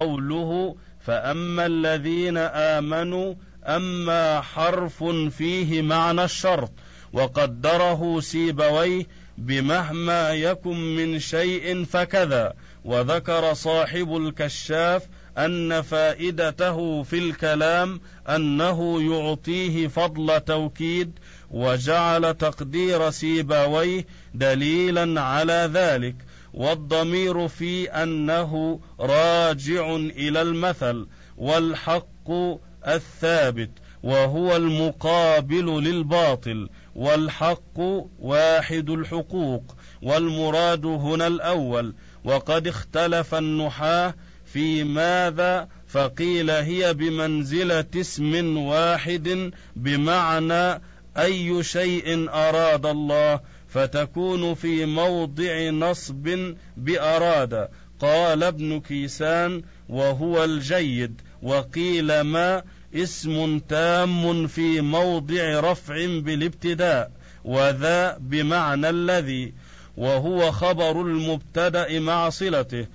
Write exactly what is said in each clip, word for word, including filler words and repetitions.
قوله فأما الذين آمنوا أما حرف فيه معنى الشرط، وقدره سيبويه بمهما يكن من شيء فكذا. وذكر صاحب الكشاف أن فائدته في الكلام أنه يعطيه فضل توكيد، وجعل تقدير سيبويه دليلا على ذلك، والضمير في أنه راجع إلى المثل، والحق الثابت وهو المقابل للباطل، والحق واحد الحقوق، والمراد هنا الأول. وقد اختلف النحاة في ماذا، فقيل هي بمنزلة اسم واحد بمعنى أي شيء أراد الله، فتكون في موضع نصب بأراد. قال ابن كيسان وهو الجيد. وقيل ما اسم تام في موضع رفع بالابتداء، وذا بمعنى الذي، وهو خبر المبتدأ مع صلته،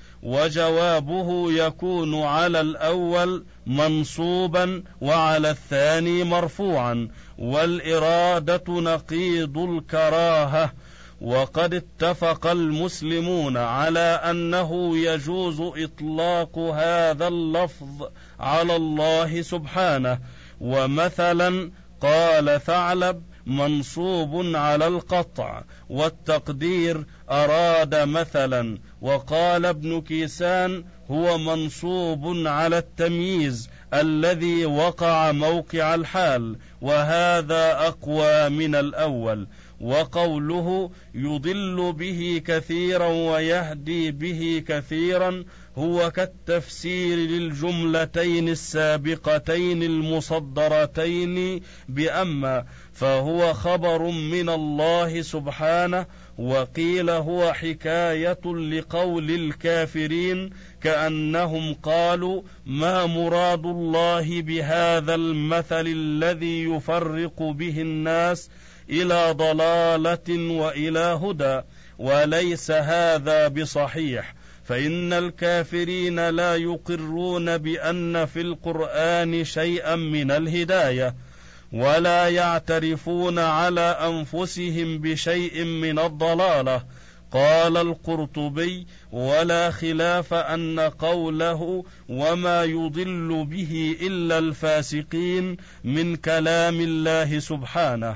وجوابه يكون على الأول منصوبا وعلى الثاني مرفوعا. والإرادة نقيض الكراهة. وقد اتفق المسلمون على أنه يجوز إطلاق هذا اللفظ على الله سبحانه. ومثلا قال ثعلب منصوب على القطع، والتقدير أراد مثلا. وقال ابن كيسان هو منصوب على التمييز الذي وقع موقع الحال، وهذا أقوى من الأول. وقوله يضل به كثيرا ويهدي به كثيرا هو كالتفسير للجملتين السابقتين المصدرتين بأما، فهو خبر من الله سبحانه. وقيل هو حكاية لقول الكافرين، كأنهم قالوا ما مراد الله بهذا المثل الذي يفرق به الناس إلى ضلالة وإلى هدى، وليس هذا بصحيح، فإن الكافرين لا يقرون بأن في القرآن شيئا من الهداية، ولا يعترفون على أنفسهم بشيء من الضلالة. قال القرطبي ولا خلاف أن قوله وما يضل به إلا الفاسقين من كلام الله سبحانه.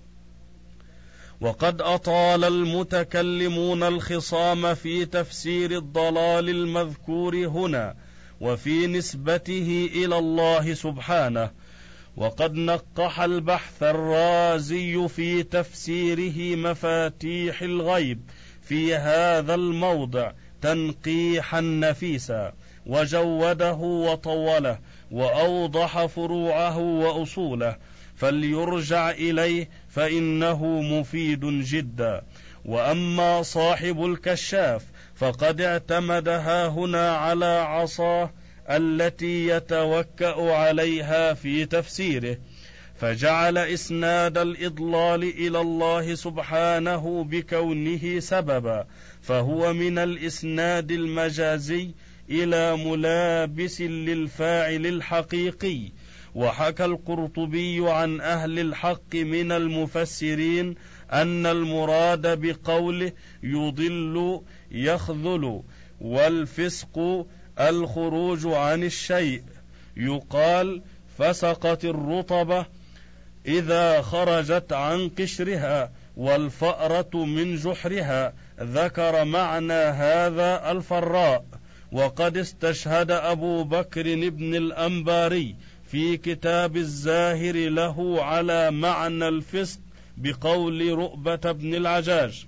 وقد أطال المتكلمون الخصام في تفسير الضلال المذكور هنا وفي نسبته إلى الله سبحانه، وقد نقح البحث الرازي في تفسيره مفاتيح الغيب في هذا الموضع تنقيحا نفيسا، وجوده وطوله وأوضح فروعه وأصوله، فليرجع إليه فإنه مفيد جدا. وأما صاحب الكشاف فقد اعتمدها هنا على عصاه التي يتوكأ عليها في تفسيره، فجعل إسناد الإضلال إلى الله سبحانه بكونه سببا، فهو من الإسناد المجازي إلى ملابس للفاعل الحقيقي. وحكى القرطبي عن أهل الحق من المفسرين أن المراد بقوله يضل يخذل، والفسق الخروج عن الشيء. يقال فسقت الرطبة إذا خرجت عن قشرها، والفأرة من جحرها. ذكر معنى هذا الفراء. وقد استشهد أبو بكر بن الأنباري في كتاب الزاهر له على معنى الفسق بقول رؤبة بن العجاج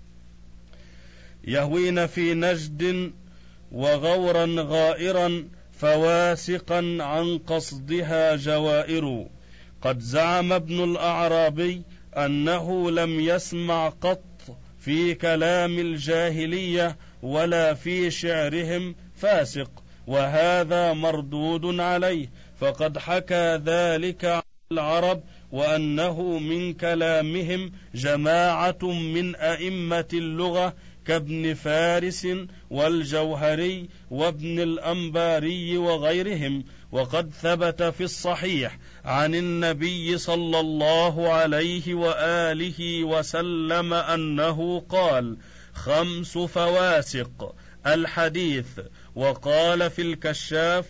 يهوين في نجد وغورا غائرا فواسقا عن قصدها جوائر. قد زعم ابن الأعرابي أنه لم يسمع قط في كلام الجاهلية ولا في شعرهم فاسق، وهذا مردود عليه، فقد حكى ذلك عن العرب وأنه من كلامهم جماعة من أئمة اللغة كابن فارس والجوهري وابن الأنباري وغيرهم. وقد ثبت في الصحيح عن النبي صلى الله عليه وآله وسلم أنه قال: خمس فواسق الحديث. وقال في الكشاف: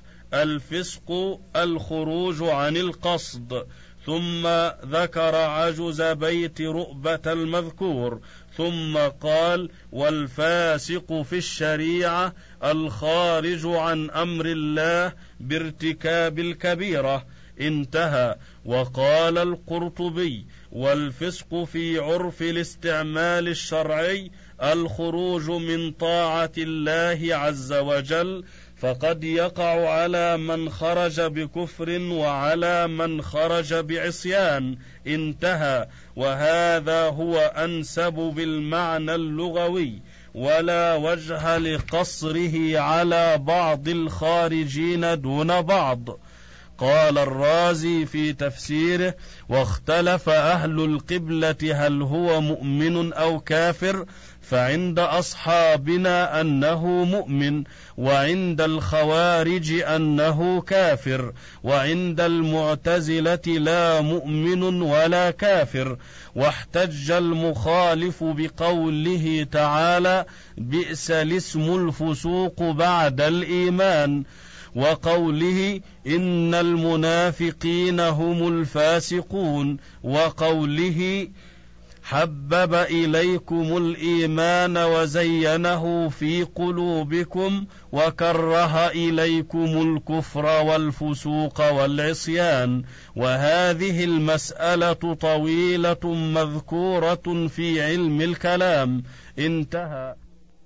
الفسق الخروج عن القصد. ثم ذكر عجز بيت رؤبة المذكور، ثم قال: والفاسق في الشريعة الخارج عن أمر الله بارتكاب الكبيرة. انتهى. وقال القرطبي: والفسق في عرف الاستعمال الشرعي الخروج من طاعة الله عز وجل، فقد يقع على من خرج بكفر وعلى من خرج بعصيان. انتهى. وهذا هو أنسب بالمعنى اللغوي، ولا وجه لقصره على بعض الخارجين دون بعض. قال الرازي في تفسيره: واختلف أهل القبلة هل هو مؤمن أو كافر، فعند أصحابنا أنه مؤمن، وعند الخوارج أنه كافر، وعند المعتزلة لا مؤمن ولا كافر. واحتج المخالف بقوله تعالى: بئس الاسم الفسوق بعد الإيمان، وقوله: إن المنافقين هم الفاسقون، وقوله: حبب إليكم الإيمان وزينه في قلوبكم وكره إليكم الكفر والفسوق والعصيان. وهذه المسألة طويلة مذكورة في علم الكلام. انتهى.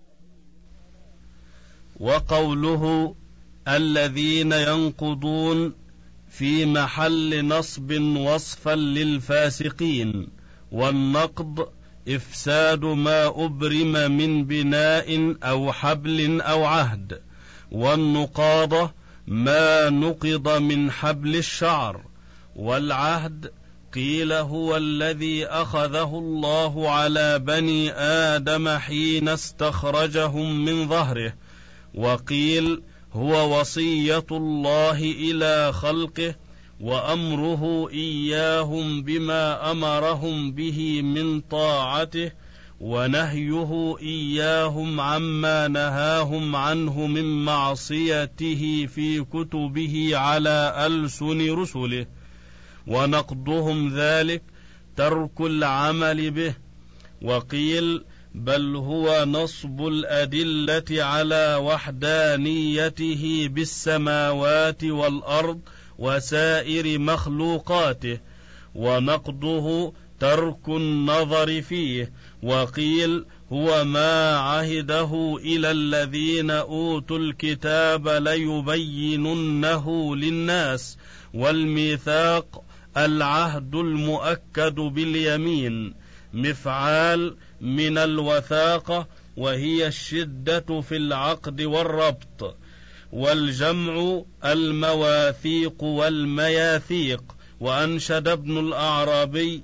وقوله: الذين ينقضون، في محل نصب وصفا للفاسقين. والنقض إفساد ما أبرم من بناء أو حبل أو عهد. والنقاضة ما نقض من حبل الشعر. والعهد قيل هو الذي أخذه الله على بني آدم حين استخرجهم من ظهره. وقيل هو وصية الله إلى خلقه وأمره إياهم بما أمرهم به من طاعته، ونهيه إياهم عما نهاهم عنه من معصيته في كتبه على ألسن رسله. ونقضهم ذلك ترك العمل به. وقيل بل هو نصب الأدلة على وحدانيته بالسماوات والأرض وسائر مخلوقاته، ونقضه ترك النظر فيه. وقيل هو ما عهده إلى الذين أوتوا الكتاب ليبيننه للناس. والميثاق العهد المؤكد باليمين، مفعال من الوثاقة، وهي الشدة في العقد والربط. والجمع المواثيق والمياثيق. وأنشد ابن الأعرابي: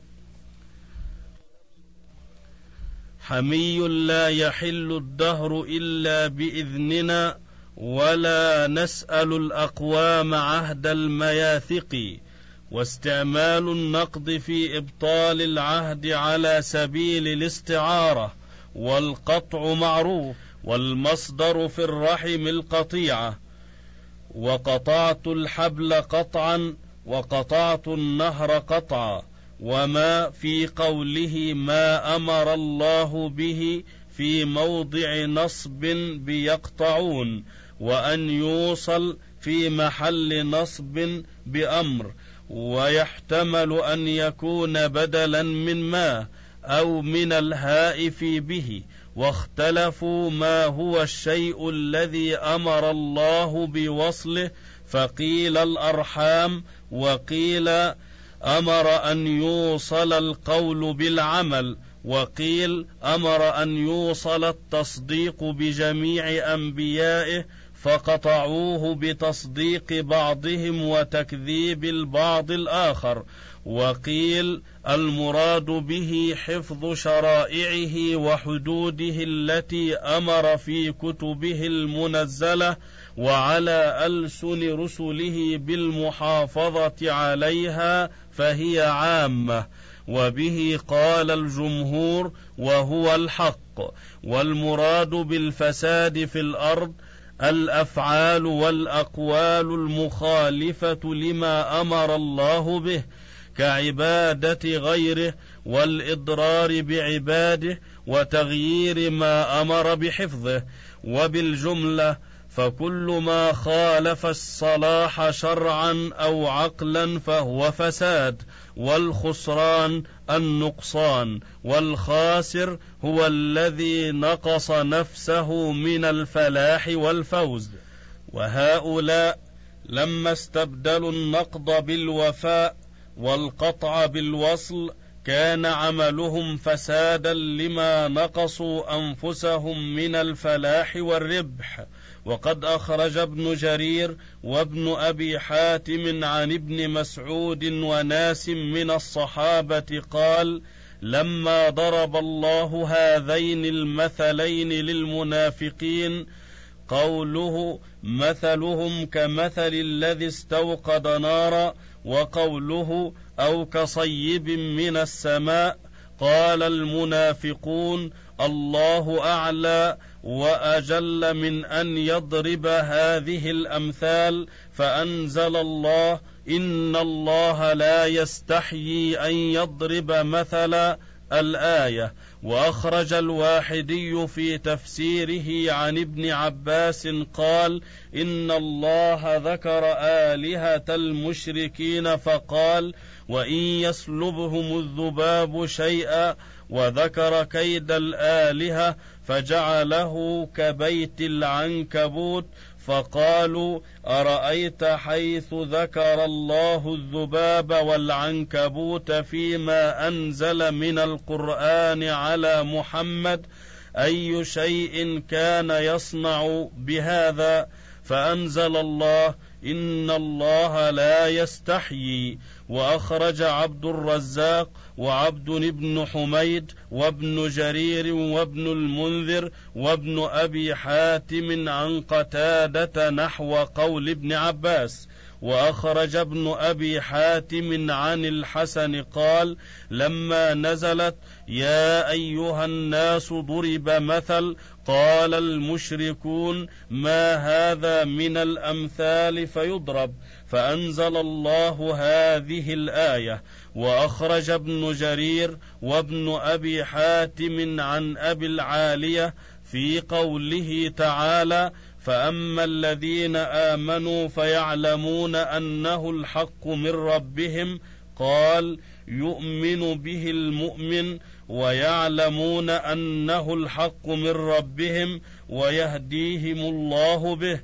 حمي لا يحل الدهر إلا بإذننا، ولا نسأل الأقوام عهد المياثق. واستعمال النقض في إبطال العهد على سبيل الاستعارة. والقطع معروف، والمصدر في الرحم القطيعة. وقطعت الحبل قطعا، وقطعت النهر قطعا. وما في قوله ما أمر الله به في موضع نصب بيقطعون، وأن يوصل في محل نصب بأمر. ويحتمل أن يكون بدلا من ما أو من الهائف به. واختلفوا ما هو الشيء الذي أمر الله بوصله، فقيل الأرحام، وقيل أمر أن يوصل القول بالعمل، وقيل أمر أن يوصل التصديق بجميع أنبيائه، فقطعوه بتصديق بعضهم وتكذيب البعض الآخر. وقيل المراد به حفظ شرائعه وحدوده التي أمر في كتبه المنزلة وعلى ألسن رسله بالمحافظة عليها، فهي عامة، وبه قال الجمهور وهو الحق. والمراد بالفساد في الأرض الأفعال والأقوال المخالفة لما أمر الله به، كعبادة غيره والإضرار بعباده وتغيير ما أمر بحفظه. وبالجملة فكل ما خالف الصلاح شرعا أو عقلا فهو فساد، والخسران النقصان، والخاسر هو الذي نقص نفسه من الفلاح والفوز. وهؤلاء لما استبدلوا النقض بالوفاء والقطع بالوصل كان عملهم فسادا لما نقصوا أنفسهم من الفلاح والربح. وقد أخرج ابن جرير وابن أبي حاتم عن ابن مسعود وناس من الصحابة قال: لما ضرب الله هذين المثلين للمنافقين قوله مثلهم كمثل الذي استوقد نارا، وقوله أو كصيب من السماء، قال المنافقون الله أعلى وأجل من أن يضرب هذه الأمثال، فأنزل الله إن الله لا يستحيي أن يضرب مثلا الآية. وأخرج الواحدي في تفسيره عن ابن عباس قال: إن الله ذكر آلهة المشركين فقال: وإن يسلبهم الذباب شيئا، وذكر كيد الآلهة فجعله كبيت العنكبوت، فقالوا: أرأيت حيث ذكر الله الذباب والعنكبوت فيما أنزل من القرآن على محمد، أي شيء كان يصنع بهذا؟ فأنزل الله إن الله لا يستحيي. وأخرج عبد الرزاق وعبد بن حميد وابن جرير وابن المنذر وابن أبي حاتم عن قتادة نحو قول ابن عباس. وأخرج ابن أبي حاتم عن الحسن قال: لما نزلت يا أيها الناس ضرب مثل، قال المشركون ما هذا من الأمثال فيضرب، فأنزل الله هذه الآية. وأخرج ابن جرير وابن أبي حاتم عن أبي العالية في قوله تعالى: فأما الذين آمنوا فيعلمون أنه الحق من ربهم، قال: يؤمن به المؤمن، ويعلمون أنه الحق من ربهم ويهديهم الله به،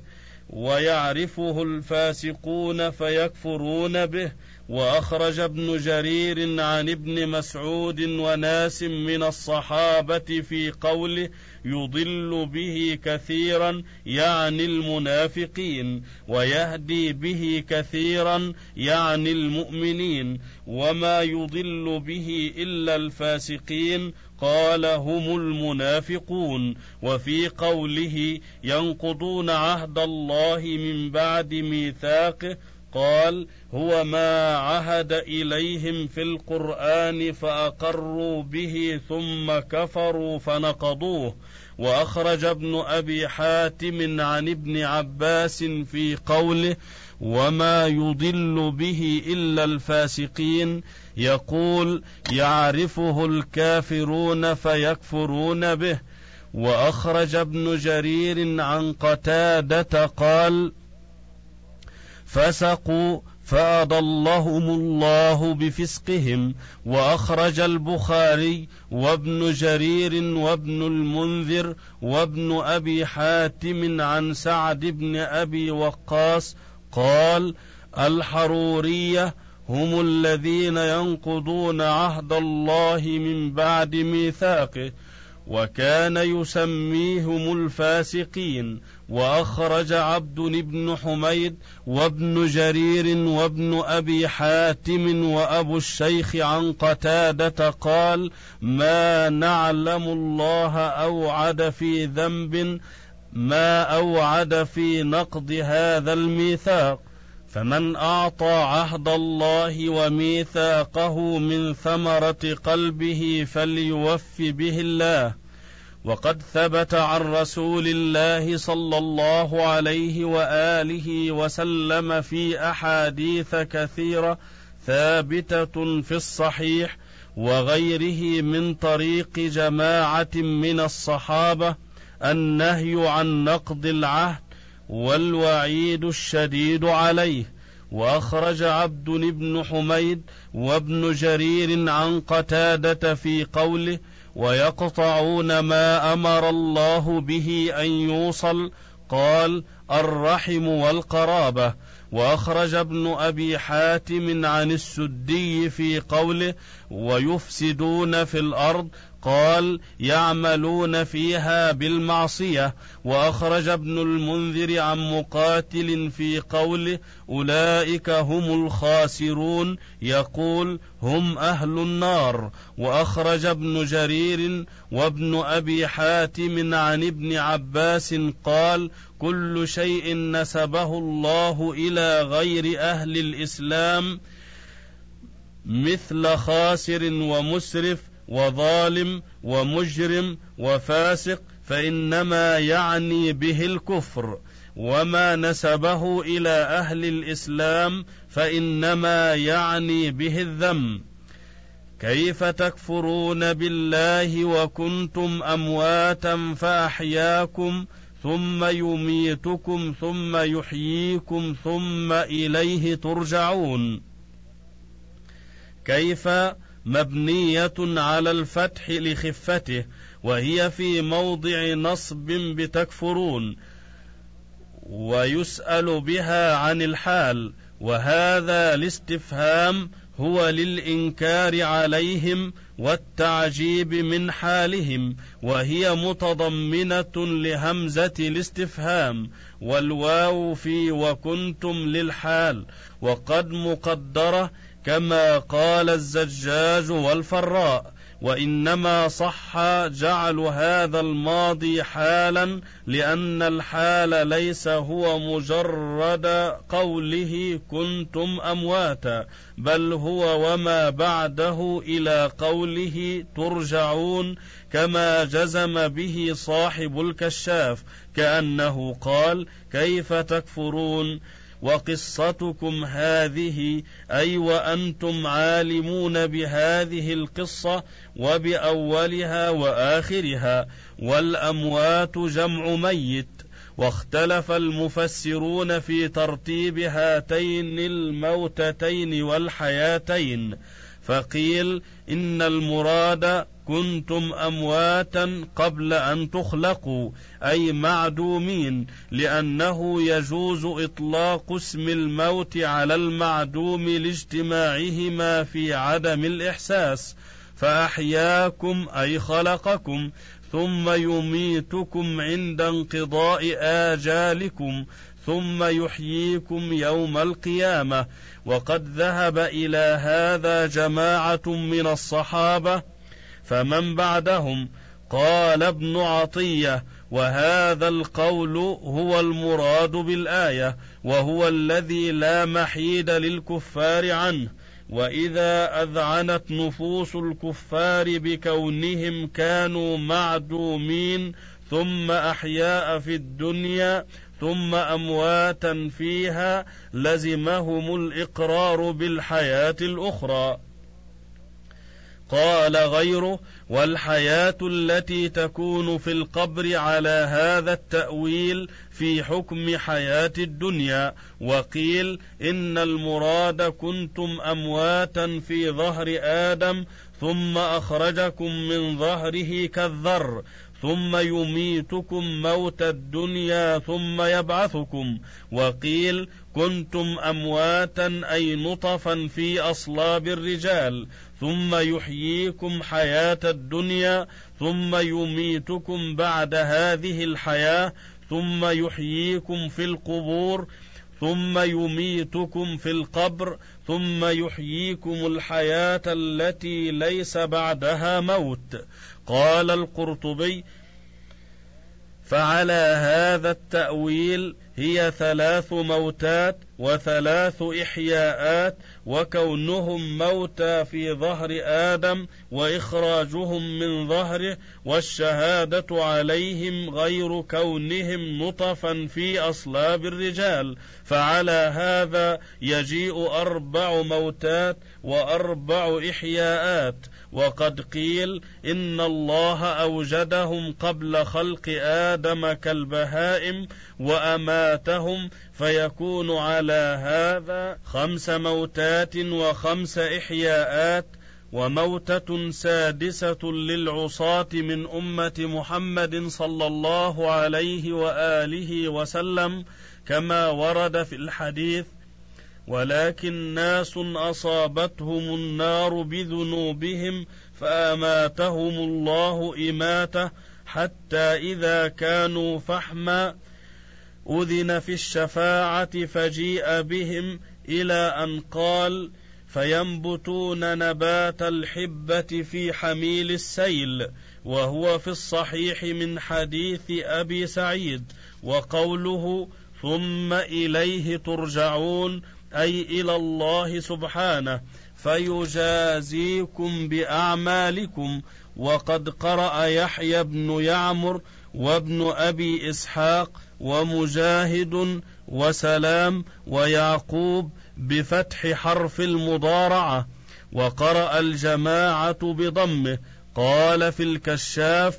ويعرفه الفاسقون فيكفرون به. وأخرج ابن جرير عن ابن مسعود وناس من الصحابة في قوله: يضل به كثيرا يعني المنافقين، ويهدي به كثيرا يعني المؤمنين، وما يضل به إلا الفاسقين، قال هم المنافقون. وفي قوله: ينقضون عهد الله من بعد ميثاقه، قال: هو ما عهد إليهم في القرآن فأقروا به ثم كفروا فنقضوه. وأخرج ابن أبي حاتم عن ابن عباس في قوله: وما يضل به إلا الفاسقين، يقول: يعرفه الكافرون فيكفرون به. وأخرج ابن جرير عن قتادة قال: فسقوا فأضلهم الله بفسقهم. وأخرج البخاري وابن جرير وابن المنذر وابن أبي حاتم عن سعد بن أبي وقاص قال: الحرورية هم الذين ينقضون عهد الله من بعد ميثاقه، وكان يسميهم الفاسقين. وأخرج عبد بن حميد وابن جرير وابن أبي حاتم وأبو الشيخ عن قتادة قال: ما نعلم الله أوعد في ذنب ما أوعد في نقض هذا الميثاق، فمن أعطى عهد الله وميثاقه من ثمرة قلبه فليوف به الله. وقد ثبت عن رسول الله صلى الله عليه وآله وسلم في أحاديث كثيرة ثابتة في الصحيح وغيره من طريق جماعة من الصحابة النهي عن نقض العهد والوعيد الشديد عليه. وأخرج عبد بن حميد وابن جرير عن قتادة في قوله: ويقطعون ما أمر الله به أن يوصل، قال: الرحم والقرابة. وأخرج ابن أبي حاتم عن السدي في قوله: ويفسدون في الأرض، قال: يعملون فيها بالمعصية. وأخرج ابن المنذر عن مقاتل في قوله: أولئك هم الخاسرون، يقول: هم أهل النار. وأخرج ابن جرير وابن أبي حاتم عن ابن عباس قال: كل شيء نسبه الله إلى غير أهل الإسلام مثل خاسر ومسرف وظالم ومجرم وفاسق فإنما يعني به الكفر، وما نسبه إلى أهل الإسلام فإنما يعني به الذم. كيف تكفرون بالله وكنتم أمواتا فأحياكم ثم يميتكم ثم يحييكم ثم إليه ترجعون. كيف مبنية على الفتح لخفته، وهي في موضع نصب بتكفرون، ويسأل بها عن الحال، وهذا الاستفهام هو للإنكار عليهم والتعجيب من حالهم، وهي متضمنة لهمزة الاستفهام، والواو في وكنتم للحال، وقد مقدرة كما قال الزجاج والفراء. وإنما صح جعل هذا الماضي حالا، لأن الحال ليس هو مجرد قوله كنتم أمواتا، بل هو وما بعده إلى قوله ترجعون، كما جزم به صاحب الكشاف، كأنه قال: كيف تكفرون؟ وقصتكم هذه، أي وأنتم عالمون بهذه القصة وبأولها وآخرها. والأموات جمع ميت. واختلف المفسرون في ترتيب هاتين الموتتين والحياتين، فقيل إن المراد كنتم أمواتا قبل أن تخلقوا، أي معدومين، لأنه يجوز إطلاق اسم الموت على المعدوم لاجتماعهما في عدم الإحساس. فأحياكم أي خلقكم، ثم يميتكم عند انقضاء آجالكم، ثم يحييكم يوم القيامة. وقد ذهب إلى هذا جماعة من الصحابة، فمن بعدهم قال ابن عطية: وهذا القول هو المراد بالآية، وهو الذي لا محيد للكفار عنه. وإذا أذعنت نفوس الكفار بكونهم كانوا معدومين ثم أحياء في الدنيا ثم أمواتا فيها، لزمهم الإقرار بالحياة الأخرى. قال غيره: والحياة التي تكون في القبر على هذا التأويل في حكم حياة الدنيا. وقيل إن المراد كنتم أمواتا في ظهر آدم ثم أخرجكم من ظهره كالذر، ثم يميتكم موت الدنيا ثم يبعثكم. وقيل كنتم أمواتا أي نطفا في أصلاب الرجال، ثم يحييكم حياة الدنيا، ثم يميتكم بعد هذه الحياة، ثم يحييكم في القبور ثم يميتكم في القبر ثم يحييكم الحياة التي ليس بعدها موت. قال القرطبي: فعلى هذا التأويل هي ثلاث موتات وثلاث إحياءات، وكونهم موتى في ظهر آدم وإخراجهم من ظهره، والشهادة عليهم غير كونهم نطفا في أصلاب الرجال. فعلى هذا يجيء أربع موتات وأربع إحياءات. وقد قيل إن الله أوجدهم قبل خلق آدم كالبهائم وأماتهم، فيكون على هذا خمس موتات وخمس إحياءات. وموتة سادسة للعصاة من أمة محمد صلى الله عليه وآله وسلم كما ورد في الحديث: ولكن ناس أصابتهم النار بذنوبهم فأماتهم الله إماتة، حتى إذا كانوا فحما أذن في الشفاعة فجيء بهم، إلى أن قال: فينبتون نبات الحبة في حميل السيل. وهو في الصحيح من حديث أبي سعيد. وقوله ثم إليه ترجعون أي إلى الله سبحانه فيجازيكم بأعمالكم. وقد قرأ يحيى بن يعمر وابن أبي إسحاق ومجاهد وسلام ويعقوب بفتح حرف المضارعة، وقرأ الجماعة بضمه. قال في الكشاف: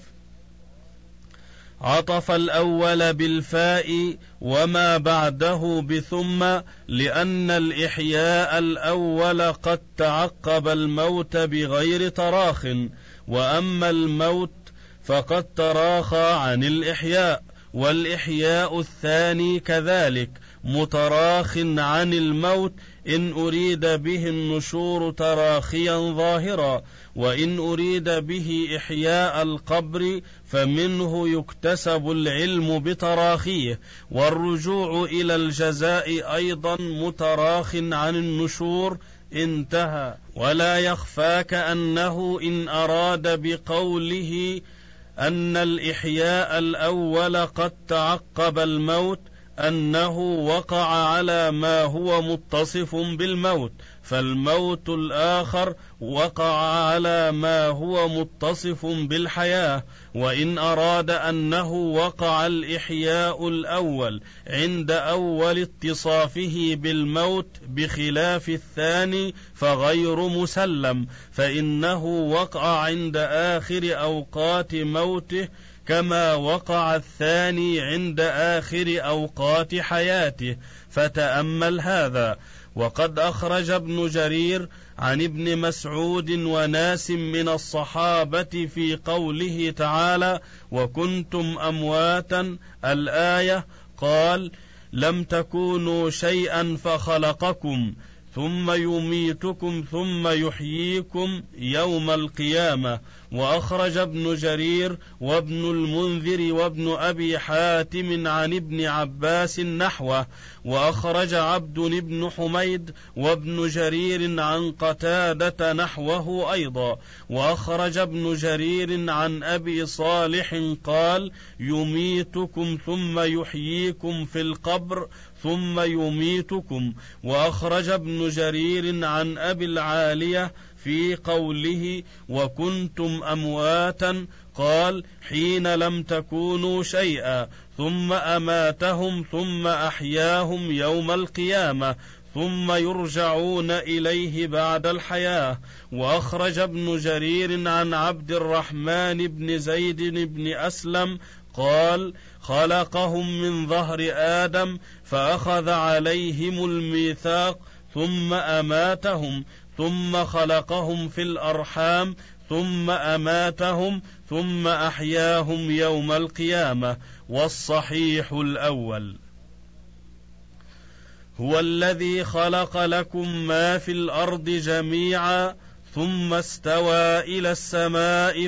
عطف الأول بالفاء وما بعده بثم، لأن الإحياء الأول قد تعقب الموت بغير تراخ، وأما الموت فقد تراخى عن الإحياء، والإحياء الثاني كذلك متراخ عن الموت، إن أريد به النشور تراخيا ظاهرا، وإن أريد به إحياء القبر فمنه يكتسب العلم بتراخيه، والرجوع إلى الجزاء أيضا متراخ عن النشور. انتهى. ولا يخفاك أنه إن أراد بقوله أن الإحياء الأول قد تعقب الموت أنه وقع على ما هو متصف بالموت، فالموت الآخر وقع على ما هو متصف بالحياة. وإن أراد أنه وقع الإحياء الأول عند أول اتصافه بالموت بخلاف الثاني فغير مسلم، فإنه وقع عند آخر أوقات موته كما وقع الثاني عند آخر أوقات حياته. فتأمل هذا. وقد أخرج ابن جرير عن ابن مسعود وناس من الصحابة في قوله تعالى: وكنتم أمواتا، الآية، قال: لم تكونوا شيئا فخلقكم، ثم يميتكم ثم يحييكم يوم القيامة. وأخرج ابن جرير وابن المنذر وابن أبي حاتم عن ابن عباس نحوه. وأخرج عبد بن حميد وابن جرير عن قتادة نحوه أيضا. وأخرج ابن جرير عن أبي صالح قال: يميتكم ثم يحييكم في القبر ثم يميتكم. وأخرج ابن جرير عن أبي العالية في قوله: وكنتم أمواتا، قال: حين لم تكونوا شيئا، ثم أماتهم ثم أحياهم يوم القيامة، ثم يرجعون إليه بعد الحياة. وأخرج ابن جرير عن عبد الرحمن بن زيد بن أسلم قال: خلقهم من ظهر آدم فأخذ عليهم الميثاق، ثم أماتهم، ثم خلقهم في الأرحام، ثم أماتهم، ثم أحياهم يوم القيامة. والصحيح الأول. هو الذي خلق لكم ما في الأرض جميعا ثم استوى إلى السماء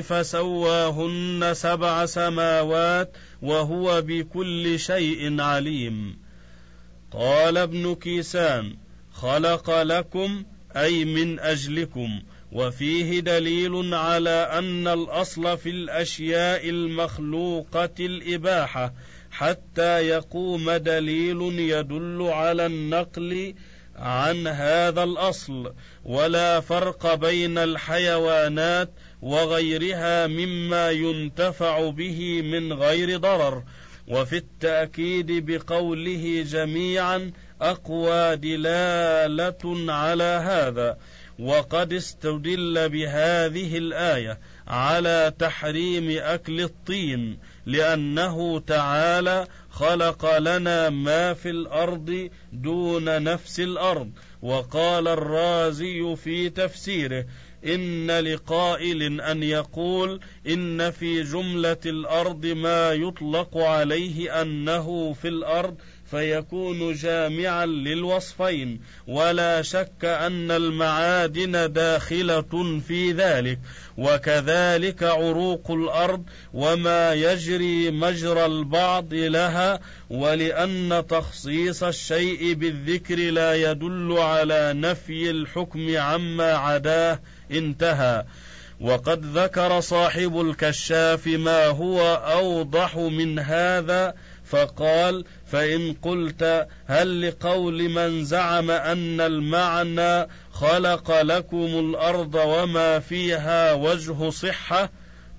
فسواهن سبع سماوات وهو بكل شيء عليم. قال ابن كيسان: خلق لكم أي من أجلكم، وفيه دليل على أن الأصل في الأشياء المخلوقة الإباحة حتى يقوم دليل يدل على النقل عن هذا الأصل، ولا فرق بين الحيوانات وغيرها مما ينتفع به من غير ضرر. وفي التأكيد بقوله جميعا أقوى دلالة على هذا. وقد استدل بهذه الآية على تحريم أكل الطين، لأنه تعالى خلق لنا ما في الأرض دون نفس الأرض. وقال الرازي في تفسيره: إن لقائل أن يقول إن في جملة الأرض ما يطلق عليه أنه في الأرض فيكون جامعا للوصفين، ولا شك أن المعادن داخلة في ذلك، وكذلك عروق الأرض وما يجري مجرى البعض لها. ولأن تخصيص الشيء بالذكر لا يدل على نفي الحكم عما عداه. انتهى. وقد ذكر صاحب الكشاف ما هو أوضح من هذا فقال: فإن قلت هل لقول من زعم أن المعنى خلق لكم الأرض وما فيها وجه صحة؟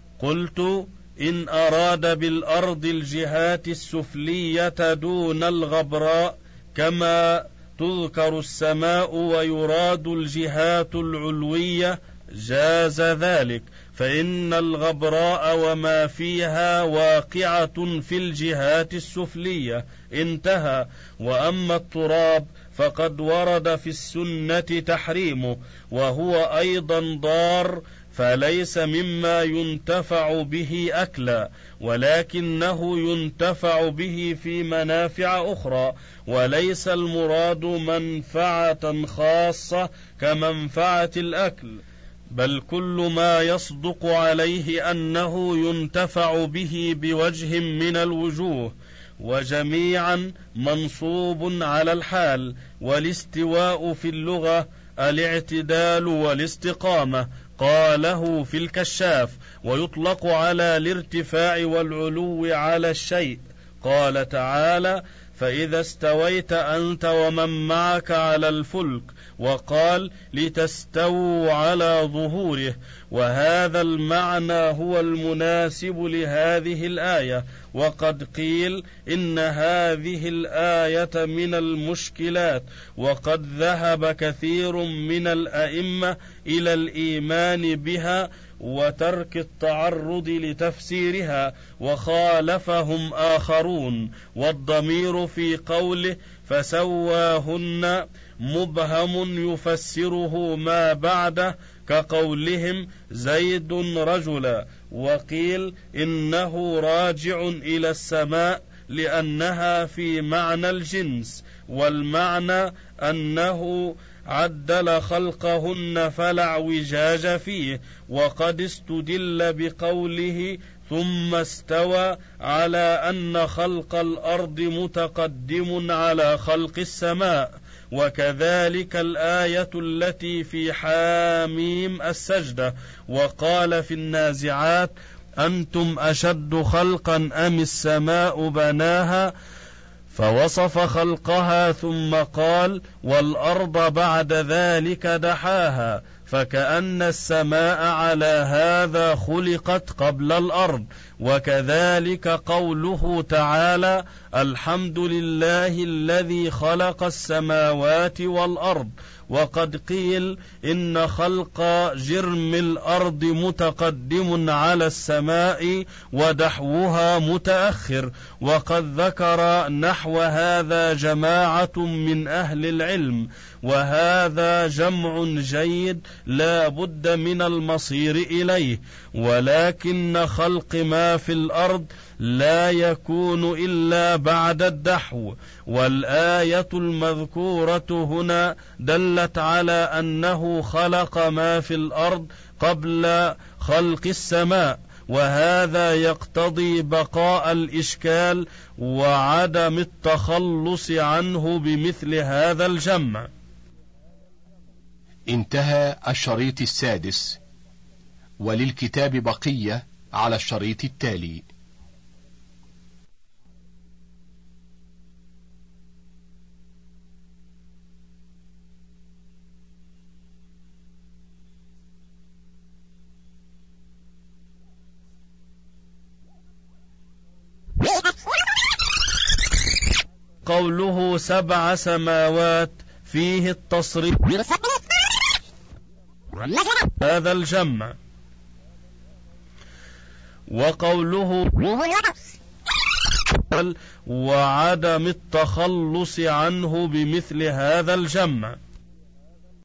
قلت: إن أراد بالأرض الجهات السفلية دون الغبراء كما تذكر السماء ويراد الجهات العلوية جاز ذلك، فإن الغبراء وما فيها واقعة في الجهات السفلية. انتهى. وأما التراب فقد ورد في السنة تحريمه، وهو أيضا ضار، فليس مما ينتفع به أكلا، ولكنه ينتفع به في منافع أخرى، وليس المراد منفعة خاصة كمنفعة الأكل، بل كل ما يصدق عليه أنه ينتفع به بوجه من الوجوه. وجميعا منصوب على الحال. والاستواء في اللغة الاعتدال والاستقامة، قاله في الكشاف، ويطلق على الارتفاع والعلو على الشيء. قال تعالى: فإذا استويت أنت ومن معك على الفلك، وقال: لتستووا على ظهوره. وهذا المعنى هو المناسب لهذه الآية. وقد قيل إن هذه الآية من المشكلات، وقد ذهب كثير من الأئمة إلى الإيمان بها وترك التعرض لتفسيرها، وخالفهم آخرون. والضمير في قوله فسواهن مبهم يفسره ما بعده، كقولهم زيد رجلا. وقيل إنه راجع إلى السماء لأنها في معنى الجنس، والمعنى أنه عدل خلقهن فلا اعوجاج فيه. وقد استدل بقوله ثم استوى على أن خلق الأرض متقدم على خلق السماء. وكذلك الآية التي في حاميم السجدة. وقال في النازعات: أنتم أشد خلقا أم السماء بناها؟ فوصف خلقها ثم قال: والأرض بعد ذلك دحاها. فكأن السماء على هذا خلقت قبل الأرض. وكذلك قوله تعالى: الحمد لله الذي خلق السماوات والأرض. وقد قيل إن خلق جرم الأرض متقدم على السماء ودحوها متأخر. وقد ذكر نحو هذا جماعة من أهل العلم، وهذا جمع جيد لا بد من المصير إليه، ولكن خلق ما في الأرض لا يكون إلا بعد الدحو. والآية المذكورة هنا دلت على أنه خلق ما في الأرض قبل خلق السماء، وهذا يقتضي بقاء الإشكال وعدم التخلص عنه بمثل هذا الجمع. انتهى الشريط السادس، وللكتاب بقية على الشريط التالي. قوله سبع سماوات فيه التصريح هذا الجمع، وقوله وعدم التخلص عنه بمثل هذا الجمع.